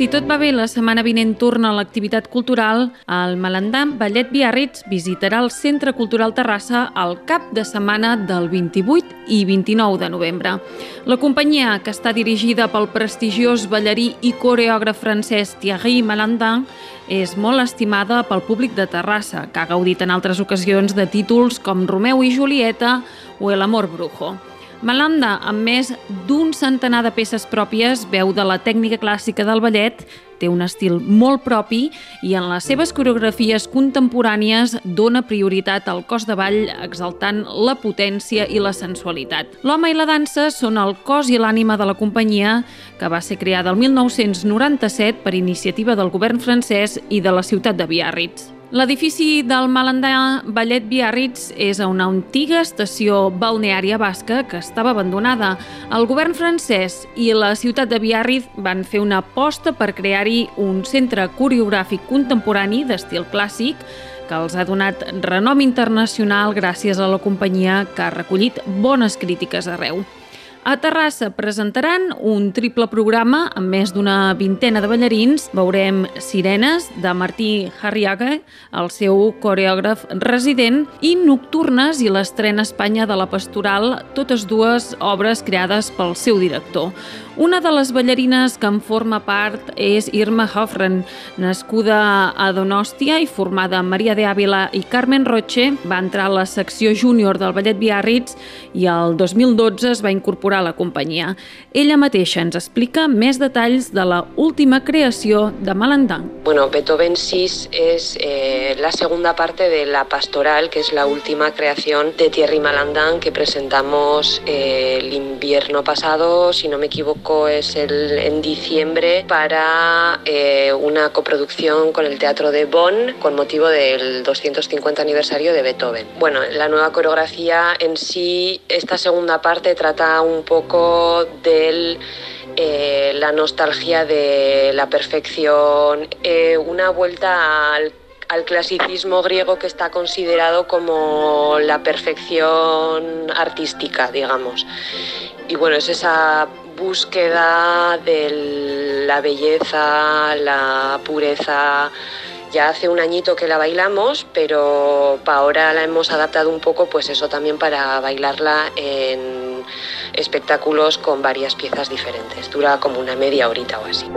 Si tot va bé, la setmana vinent torna a l'activitat cultural. El Malandà Ballet Biarritz visitarà el Centre Cultural Terrassa al cap de setmana del 28 i 29 de novembre. La companyia, que està dirigida pel prestigiós ballarí i coreògraf francès Thierry Malandin, és molt estimada pel públic de Terrassa, que ha gaudit en altres ocasions de títols com Romeu i Julieta o El amor brujo. Malandin, amb més d'un centenar de peces pròpies, veu de la tècnica clàssica del ballet, té un estil molt propi i en les seves coreografies contemporànies dona prioritat al cos de ball, exaltant la potència i la sensualitat. L'home i la dansa són el cos i l'ànima de la companyia, que va ser creada el 1997 per iniciativa del govern francès i de la ciutat de Biarritz. L'edifici del Malandin Ballet Biarritz és a una antiga estació balneària basca que estava abandonada. El govern francès i la ciutat de Biarritz van fer una aposta per crear-hi un centre coreogràfic contemporani d'estil clàssic que els ha donat renom internacional gràcies a la companyia, que ha recollit bones crítiques arreu. A Terrassa presentaran un triple programa amb més d'una vintena de ballarins. Veurem Sirenes, de Martí Harriaga, el seu coreògraf resident, i Nocturnes i l'estrena a Espanya de La Pastoral, totes dues obres creades pel seu director. Una de les ballarines que en forma part és Irma Hofren, nascuda a Donòstia i formada amb Maria de Ávila i Carmen Roche. Va entrar a la secció júnior del Ballet Biarritz i el 2012 es va incorporar a la companyia. Ella mateixa ens explica més detalls de la última creació de Malandin. Bueno, Beethoven 6 es la segunda parte de La Pastoral, que es la última creación de Thierry Malandin que presentamos el invierno pasado, si no me equivoco es en diciembre, para una coproducción con el Teatro de Bonn con motivo del 250 aniversario de Beethoven. Bueno, la nueva coreografía en sí, esta segunda parte trata un poco de la nostalgia de la perfección, una vuelta al clasicismo griego, que está considerado como la perfección artística, digamos. Y bueno, es esa búsqueda de la belleza, la pureza. Ya hace un añito que la bailamos, pero ahora la hemos adaptado un poco, pues eso, también para bailarla en espectáculos con varias piezas diferentes. Dura como una media horita o así.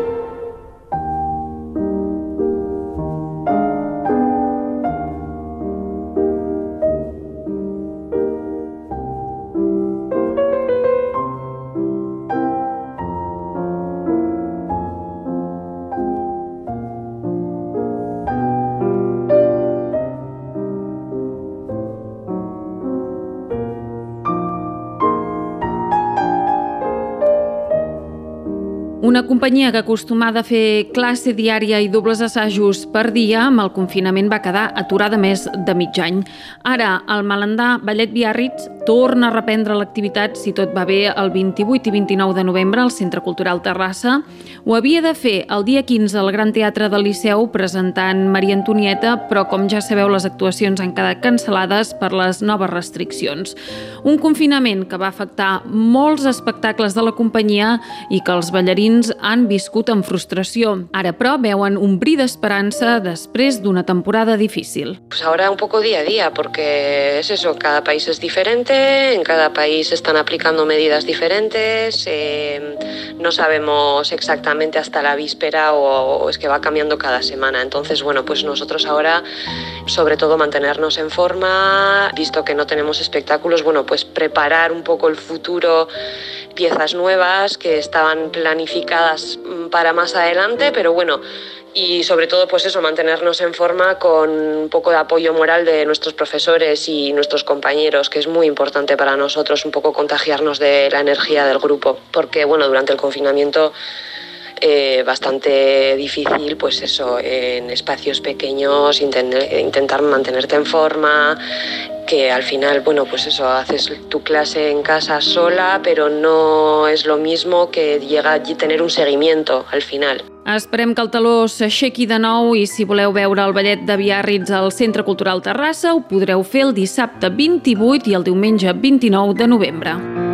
Una companyia que acostumada a fer classe diària i dobles assajos per dia, amb el confinament va quedar aturada més de mig any. Ara, el Malandà Ballet Biarritz torna a reprendre l'activitat, si tot va bé, el 28 i 29 de novembre al Centre Cultural Terrassa. Ho havia de fer el dia 15 al Gran Teatre del Liceu presentant Maria Antonieta, però com ja sabeu, les actuacions han quedat cancel·lades per les noves restriccions. Un confinament que va afectar molts espectacles de la companyia i que els ballarins han viscut amb frustració. Ara, però, veuen un bri d'esperança després d'una temporada difícil. Pues ahora un poco día a día, porque es eso, cada país es diferente, en cada país están aplicando medidas diferentes, no sabemos exactamente hasta la víspera o es que va cambiando cada semana. Entonces, bueno, pues nosotros ahora, sobre todo, mantenernos en forma, visto que no tenemos espectáculos, bueno, pues preparar un poco el futuro, piezas nuevas que estaban planificadas para más adelante, pero bueno, y sobre todo pues eso, mantenernos en forma con un poco de apoyo moral de nuestros profesores y nuestros compañeros, que es muy importante para nosotros, un poco contagiarnos de la energía del grupo, porque bueno, durante el confinamiento bastante difícil, pues eso, en espacios pequeños intentar mantenerte en forma, que al final, bueno, pues eso, haces tu clase en casa sola, però no és lo mismo que llega a tener un seguimiento al final. Esperem que el taló s'aixequi de nou i si voleu veure el ballet de Biarritz al Centre Cultural Terrassa ho podreu fer el dissabte 28 i el diumenge 29 de novembre.